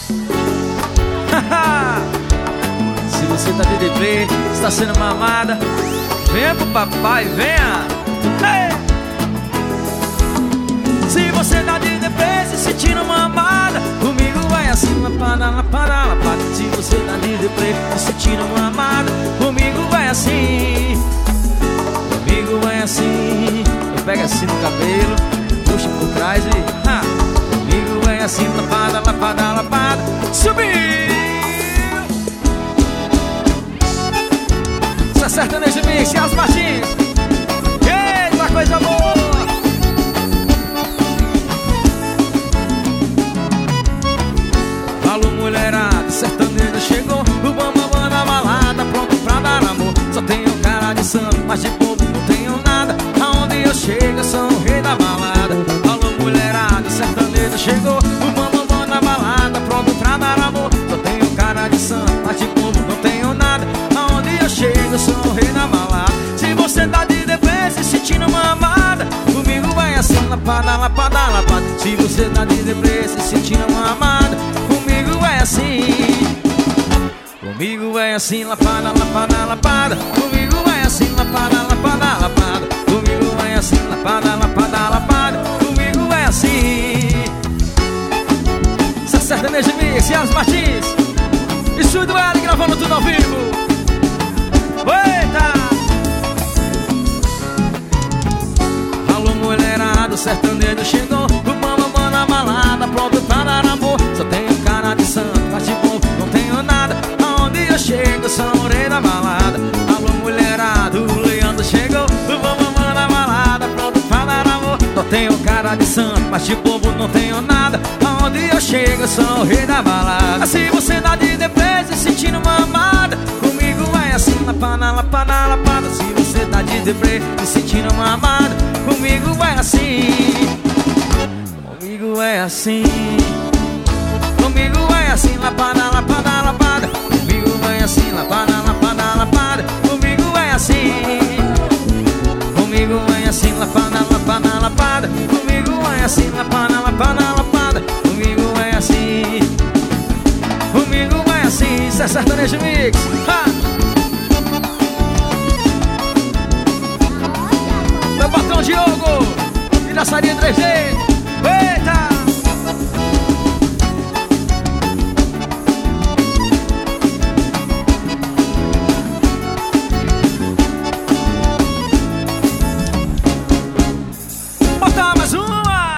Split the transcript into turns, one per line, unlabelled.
Se você tá de deprê, está sendo mamada, venha pro papai, venha. Hey! Se você tá de deprê, se sentindo mamada, comigo vai assim, lapada, lapada, lapada. Se você tá de deprê, se sentindo mamada, comigo vai assim. Comigo vai assim. Eu pego assim no cabelo, puxo por trás e comigo vai assim, lapada, lapada, lapada. Subiu! Isso é sertanejo mix, Celso Martins. Eita, coisa boa! Alô, mulherada, sertanejo chegou, o bambam na balada, pronto pra dar amor. Só tenho cara de santo, mas de bobo não tenho nada. Aonde eu chego, eu sou o rei da balada. Alô, mulherada, sertanejo chegou, o bambam na balada, pronto pra dar amor. Só tenho cara de santo, mas de bobo não tenho nada. Aonde eu chego, eu sou o rei da balada. Se você tá de deprê, se sentindo mamada, comigo vai assim, lapada, lapada, lapada. Se você tá de deprê, se sentindo mamada, comigo é assim. Comigo é assim, lapada, lapada, lapada. Comigo é assim, lapada, lapada, lapada. Comigo é assim, lapada, lapada, lapada. Comigo é assim. Isso é sertanejo mix, Celso Martins. Estúdio L gravando tudo ao vivo. Eita! Alô, mulherada, o sertanejo chegou, o bambam na balada, pronto pra dar amor. Só tenho cara de santo, mas de bobo não tenho nada. Aonde eu chego, sou o rei da balada. Alô, mulherada, o Leandro chegou, o bambam na balada, pronto pra dar amor. Só tenho cara de santo, mas de bobo não tenho nada. Aonde eu chego, sou o rei da balada. Se você tá de deprê, se sentindo mamada, comigo vai assim, lapada, lapada, lapada. Se você tá de deprê, se sentindo mamada, comigo vai assim. Comigo é assim. Comigo vai assim, lapada, lapada, lapada. Comigo vai assim, lapada, lapada, lapada. Comigo vai assim. Comigo vai assim, lapada, lapada, lapada. Comigo vai assim, lapada, lapada, lapada.